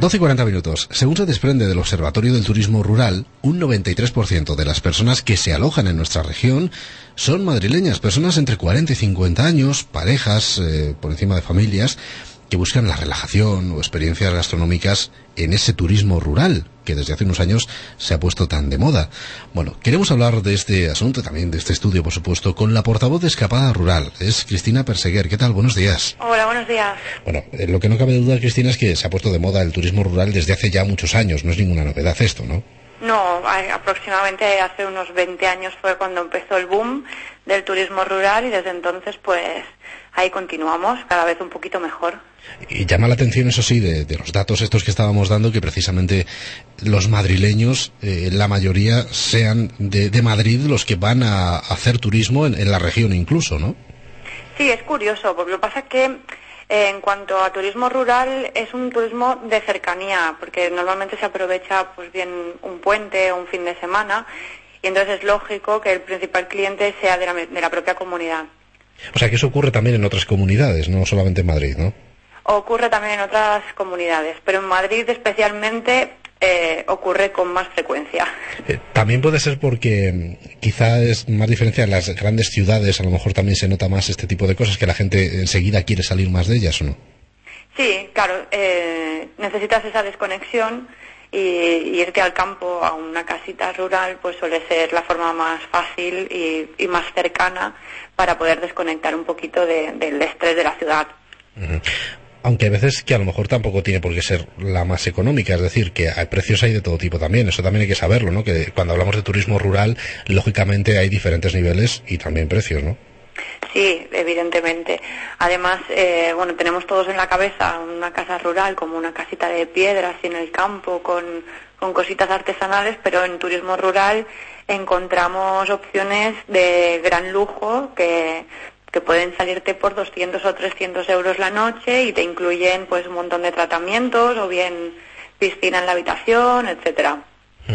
12:40. Según se desprende del Observatorio del Turismo Rural, un 93% de las personas que se alojan en nuestra región son madrileñas, personas entre 40 y 50 años, parejas por encima de familias, que buscan la relajación o experiencias gastronómicas en ese turismo rural, que desde hace unos años se ha puesto tan de moda. Bueno, queremos hablar de este asunto, también de este estudio, por supuesto, con la portavoz de Escapada Rural, es Cristina Perseguer. ¿Qué tal? Buenos días. Hola, buenos días. Bueno, lo que no cabe duda, Cristina, es que se ha puesto de moda el turismo rural desde hace ya muchos años, no es ninguna novedad esto, ¿no? No, aproximadamente hace unos 20 años fue cuando empezó el boom del turismo rural y desde entonces pues ahí continuamos, cada vez un poquito mejor. Y llama la atención, eso sí, de los datos estos que estábamos dando, que precisamente los madrileños, la mayoría sean de Madrid los que van a hacer turismo en la región incluso, ¿no? Sí, es curioso, porque lo que pasa es que en cuanto a turismo rural es un turismo de cercanía, porque normalmente se aprovecha pues bien un puente o un fin de semana y entonces es lógico que el principal cliente sea de la propia comunidad. O sea que eso ocurre también en otras comunidades, no solamente en Madrid, ¿no? Ocurre también en otras comunidades, pero en Madrid especialmente ocurre con más frecuencia. También puede ser porque quizá es más diferencia en las grandes ciudades, a lo mejor también se nota más este tipo de cosas, que la gente enseguida quiere salir más de ellas, ¿o no? Sí, claro, necesitas esa desconexión y irte al campo, a una casita rural, pues suele ser la forma más fácil y más cercana para poder desconectar un poquito del estrés de la ciudad. Uh-huh. Aunque hay veces que a lo mejor tampoco tiene por qué ser la más económica, es decir, que hay precios hay de todo tipo también, eso también hay que saberlo, ¿no? Que cuando hablamos de turismo rural, lógicamente hay diferentes niveles y también precios, ¿no? Sí, evidentemente. Además, bueno, tenemos todos en la cabeza una casa rural como una casita de piedra así en el campo con cositas artesanales, pero en turismo rural encontramos opciones de gran lujo que pueden salirte por 200 o 300 euros la noche y te incluyen pues un montón de tratamientos o bien piscina en la habitación, etcétera.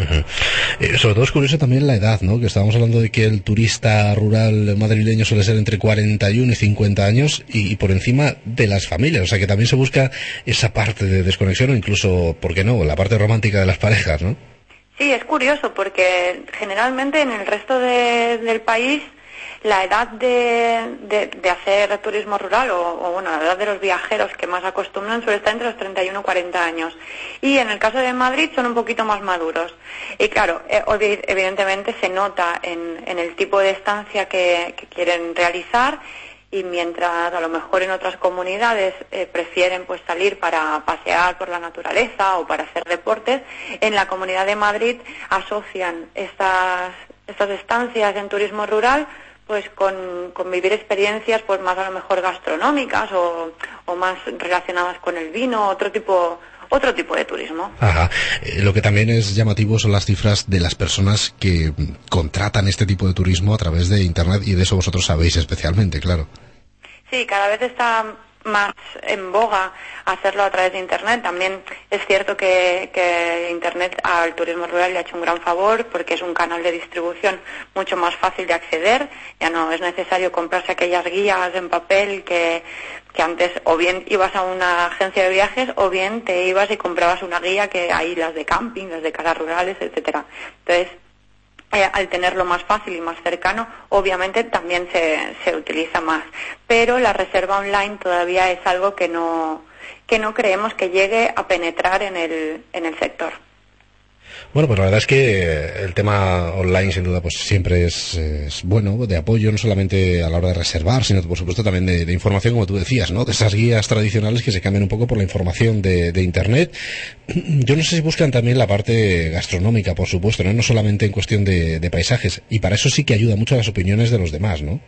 Uh-huh. Sobre todo es curioso también la edad, ¿no? Que estábamos hablando de que el turista rural madrileño suele ser entre 41 y 50 años y por encima de las familias, o sea que también se busca esa parte de desconexión o incluso, ¿por qué no?, la parte romántica de las parejas, ¿no? Sí, es curioso porque generalmente en el resto del país la edad de hacer turismo rural o bueno, la edad de los viajeros que más acostumbran suele estar entre los 31 y 40 años. Y en el caso de Madrid son un poquito más maduros. Y claro, evidentemente se nota en el tipo de estancia que quieren realizar y mientras a lo mejor en otras comunidades prefieren pues salir para pasear por la naturaleza o para hacer deportes, en la Comunidad de Madrid asocian estas estancias en turismo rural pues con vivir experiencias pues más a lo mejor gastronómicas o más relacionadas con el vino, otro tipo de turismo. Ajá. Lo que también es llamativo son las cifras de las personas que contratan este tipo de turismo a través de Internet y de eso vosotros sabéis especialmente, claro. Sí, cada vez está más en boga hacerlo a través de Internet. También es cierto que Internet al turismo rural le ha hecho un gran favor porque es un canal de distribución mucho más fácil de acceder. Ya no es necesario comprarse aquellas guías en papel que antes o bien ibas a una agencia de viajes o bien te ibas y comprabas una guía que hay las de camping, las de casas rurales, etcétera. Entonces, al tenerlo más fácil y más cercano, obviamente también se utiliza más. Pero la reserva online todavía es algo que no creemos que llegue a penetrar en el sector. Bueno, pues la verdad es que el tema online sin duda pues siempre es bueno, de apoyo no solamente a la hora de reservar, sino por supuesto también de información, como tú decías, ¿no? De esas guías tradicionales que se cambian un poco por la información de Internet. Yo no sé si buscan también la parte gastronómica, por supuesto, no solamente en cuestión de paisajes, y para eso sí que ayuda mucho las opiniones de los demás, ¿no?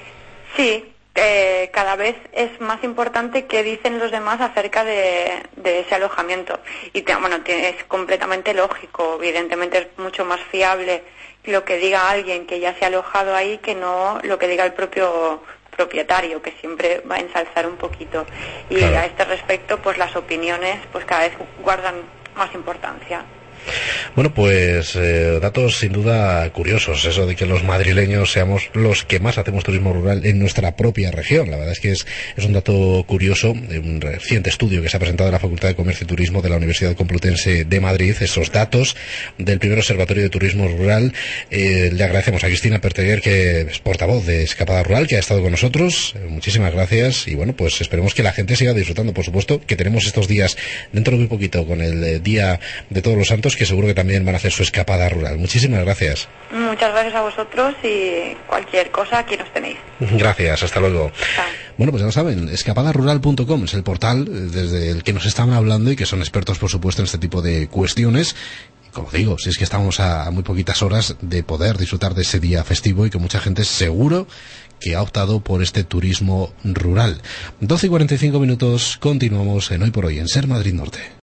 Sí. Cada vez es más importante qué dicen los demás acerca de ese alojamiento. Y es completamente lógico, evidentemente es mucho más fiable lo que diga alguien que ya se ha alojado ahí que no lo que diga el propio propietario, que siempre va a ensalzar un poquito. Y claro, a este respecto, pues las opiniones pues cada vez guardan más importancia. Bueno, pues datos sin duda curiosos, eso de que los madrileños seamos los que más hacemos turismo rural en nuestra propia región. La verdad es que es un dato curioso de un reciente estudio que se ha presentado en la Facultad de Comercio y Turismo de la Universidad Complutense de Madrid, esos datos del primer Observatorio de Turismo Rural. Le agradecemos a Cristina Perteguer, que es portavoz de Escapada Rural, que ha estado con nosotros. Muchísimas gracias y bueno, pues esperemos que la gente siga disfrutando, por supuesto, que tenemos estos días dentro de muy poquito con el Día de Todos los Santos, que seguro que también van a hacer su escapada rural. Muchísimas gracias. Muchas gracias a vosotros y cualquier cosa aquí nos tenéis. Gracias, hasta luego. Chao. Bueno, pues ya lo saben, escapadarural.com es el portal desde el que nos están hablando y que son expertos, por supuesto, en este tipo de cuestiones. Como digo, si es que estamos a muy poquitas horas de poder disfrutar de ese día festivo y que mucha gente seguro que ha optado por este turismo rural. 12:45 minutos, continuamos en Hoy por Hoy en Ser Madrid Norte.